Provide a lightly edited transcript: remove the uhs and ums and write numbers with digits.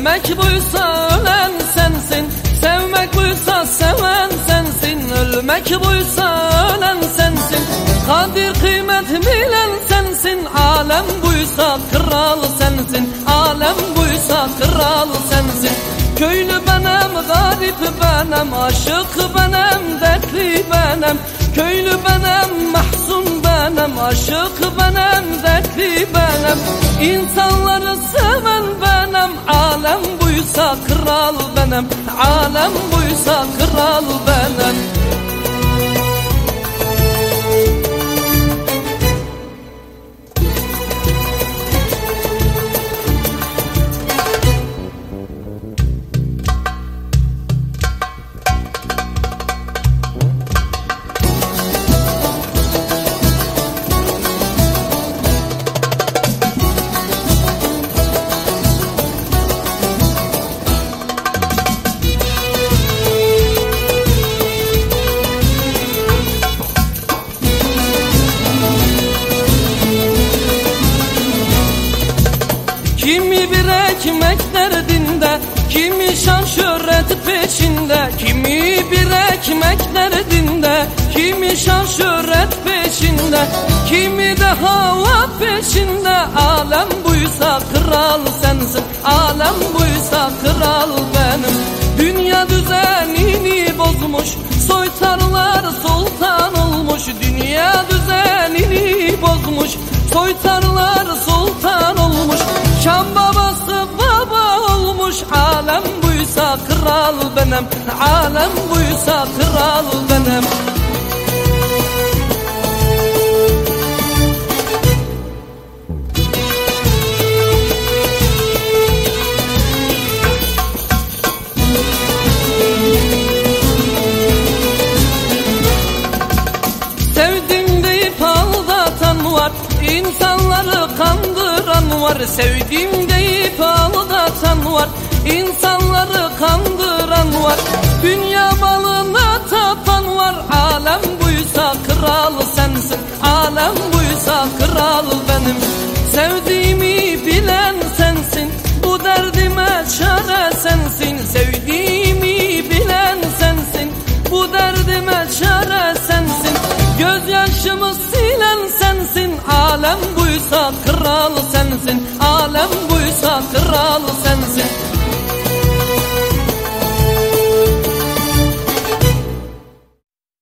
Ölmek buysa ölen sensin, sevmek buysa seven sensin. Ölmek buysa ölen sensin, kadir kıymet bilen sensin. Alem buysa kral sensin, alem buysa kral sensin. Köylü benim, garip benim, aşık benim, dertli benim. Köylü benim, mahzun benim, aşık benim, dertli benim. İnsanları seven benim, alem buysa kral benim, alem buysa kral benim. Kimi bir ekmek derdinde, kimi şan şöhret peşinde. Kimi bir ekmek derdinde, kimi şan şöhret peşinde. Kimi de hava peşinde. Alem buysa kral sensin, alem buysa kral benim. Dünya düzenini bozmuş, soytarlar sultan olmuş. Dünya düzenini bozmuş, soytarlar sultan olmuş. Şam babası baba olmuş. Alem buysa kral benim, alem buysa kral benim. Sevdim deyip aldatan var, insanları kandıran var. Sevdim deyip aldatan var, insanları kandıran var. Dünya malına tapan var. Alem buysa kral sensin, alem buysa kral benim. Sevdiğimi bilen sensin, bu derdime çare sensin. Sevdiğimi bilen sensin, bu derdime çare sensin. Gözyaşımı silen sensin, alem buysa kral sensin,